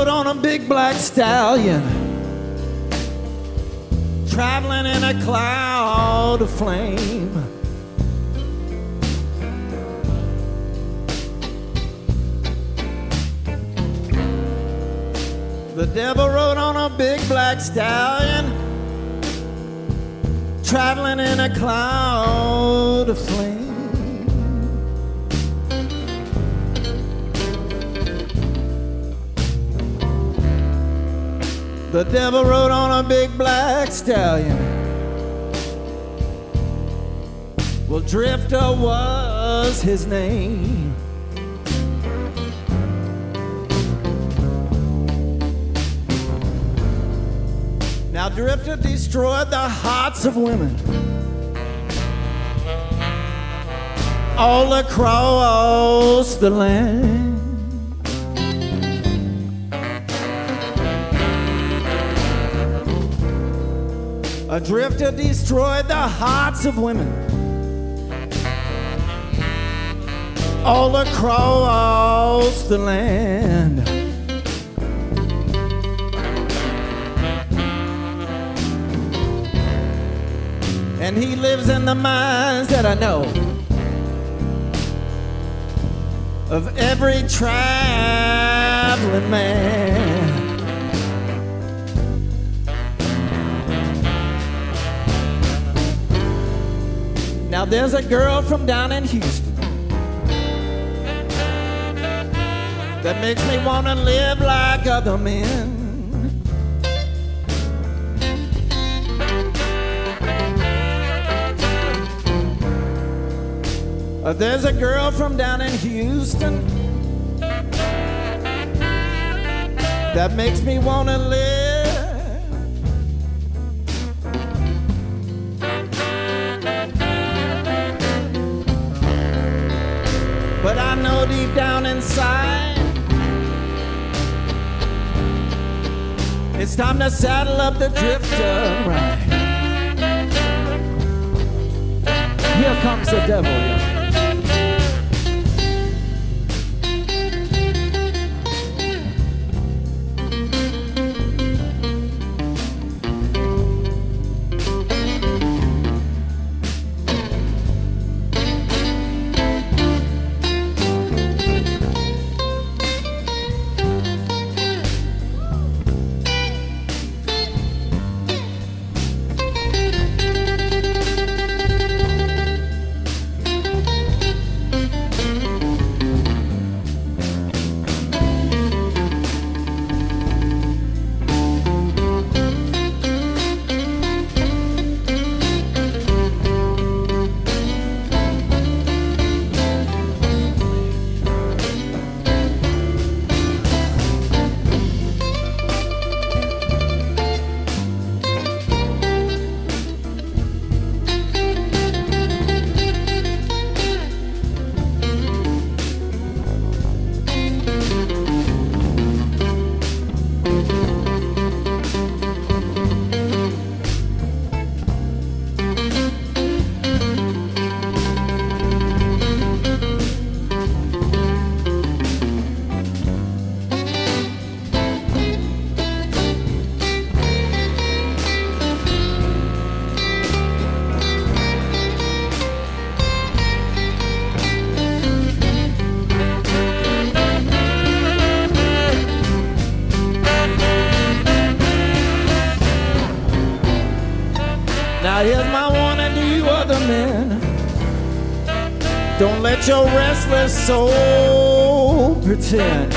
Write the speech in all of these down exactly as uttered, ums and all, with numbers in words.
rode on a big black stallion, traveling in a cloud of flame. The devil rode on a big black stallion, traveling in a cloud of flame. The devil rode on a big black stallion. Well, Drifter was his name. Now Drifter destroyed the hearts of women all across the land. A drifter destroyed the hearts of women all across the land. And he lives in the minds that I know of every traveling man. Now there's a girl from down in Houston that makes me want to live like other men. Uh, there's a girl from down in Houston that makes me want to live. But I know deep down inside it's time to saddle up the drifter ride. Here comes the devil, y'all. Now here's my warning to you other men. Don't let your restless soul pretend.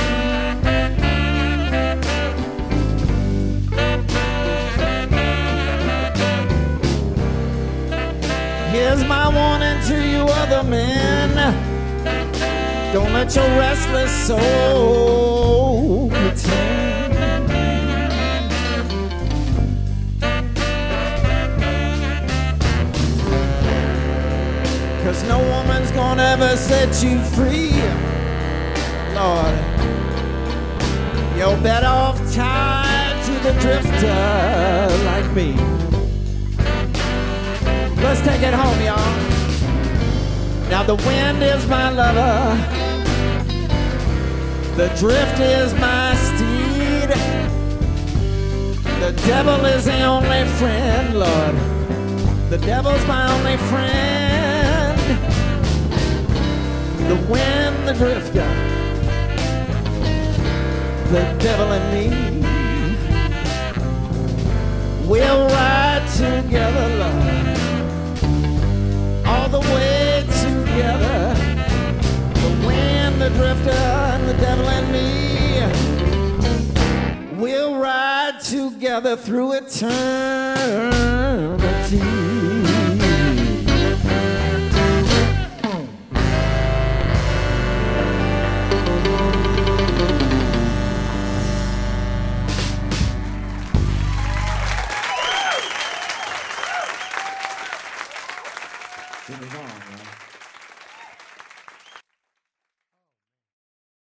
Here's my warning to you other men. Don't let your restless soul pretend. Cause no woman's gonna ever set you free, Lord. You're better off tied to the drifter like me. Let's take it home, y'all. Now the wind is my lover, the drift is my steed. The devil is the only friend, Lord. The devil's my only friend. The wind, the drifter, the devil and me, we'll ride together, Lord, all the way together. The wind, the drifter, and the devil and me, we'll ride together through eternity. Jimmy's on, man.